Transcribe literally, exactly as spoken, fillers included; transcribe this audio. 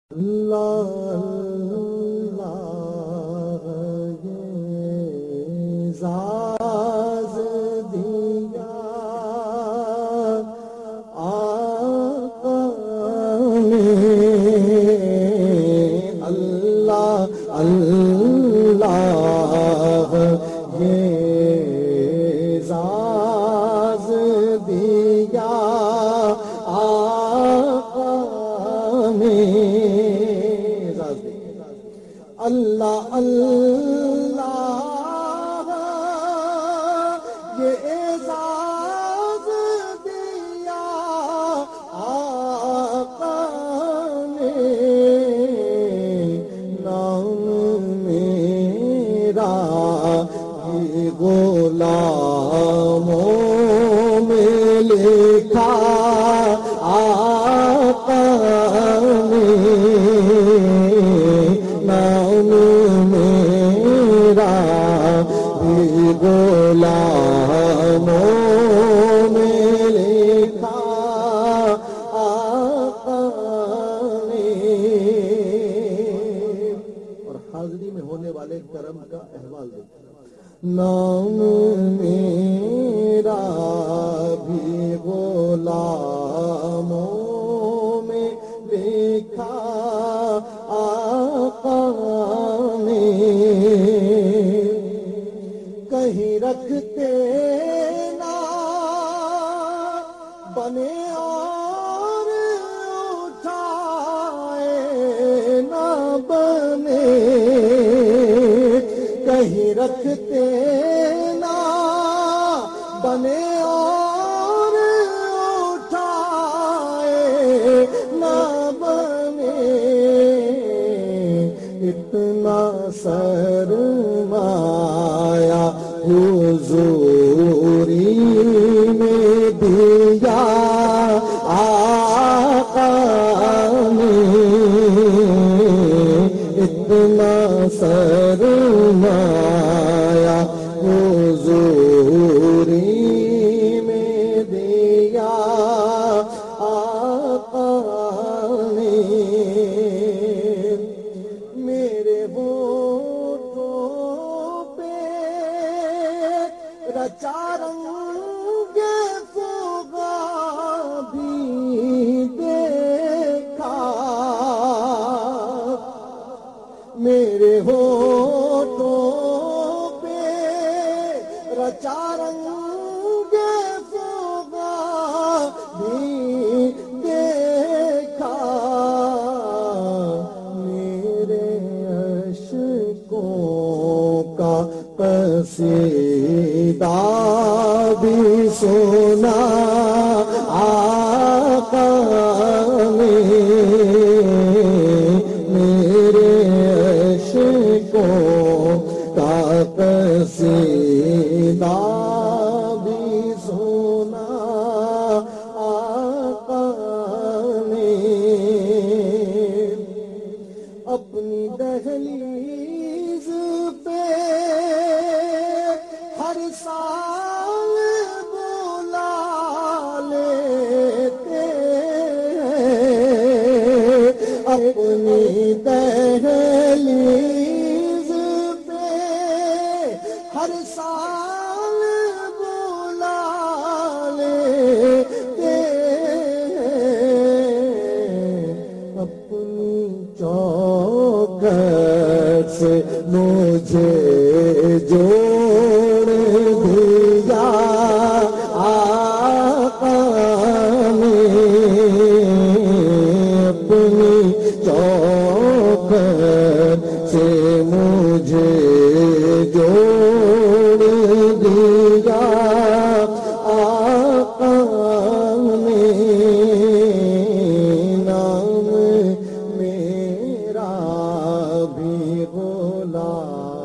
اللہ اللہ یہ زاز دیا آقا نے اللہ اللہ یہ زاز دیا آقا نے اللہ اللہ یہ اعزاز دیا آقا نے نام میرا یہ غلاموں میں لکھا آقا نے نام میرا بھی غلاموں میں لکھا آقا نے۔ اور حاضری میں ہونے والے کرم کا احوال دیکھیں، نام میرا بھی غلاموں میں لکھا آقا نے، کہیں رکھتے نہ بنے اور اٹھائے نہ بنے، کہیں رکھتے نہ بنے اور اٹھائے نہ بنے، اتنا سرمایہ حضوری میں دیا آقا نے، اتنا سرمایہ حضوری میں دیا آقا نے، میرے ہونٹوں پہ رچا رنگ فغاں بھی دیکھا، میرے ہونٹوں پہ رچا رنگ فغاں بھی دیکھا، میرے اشکوں کا قصیدہ بھی سنا آقا نے، میرے اشکوں کا قصیدہ بھی سنا آقا نے، اپنی دہلیز پہ ہر سال بلا لیتے ہیں، اپنی دہلیز پہ ہر سال بلا لیتے ہیں، اپنی چوکھٹ سے مجھے جوڑ دیا آقا نے، اپنی چوکھٹ سے مجھے جوڑ دیا آقا نے، نام میرا بھی غلام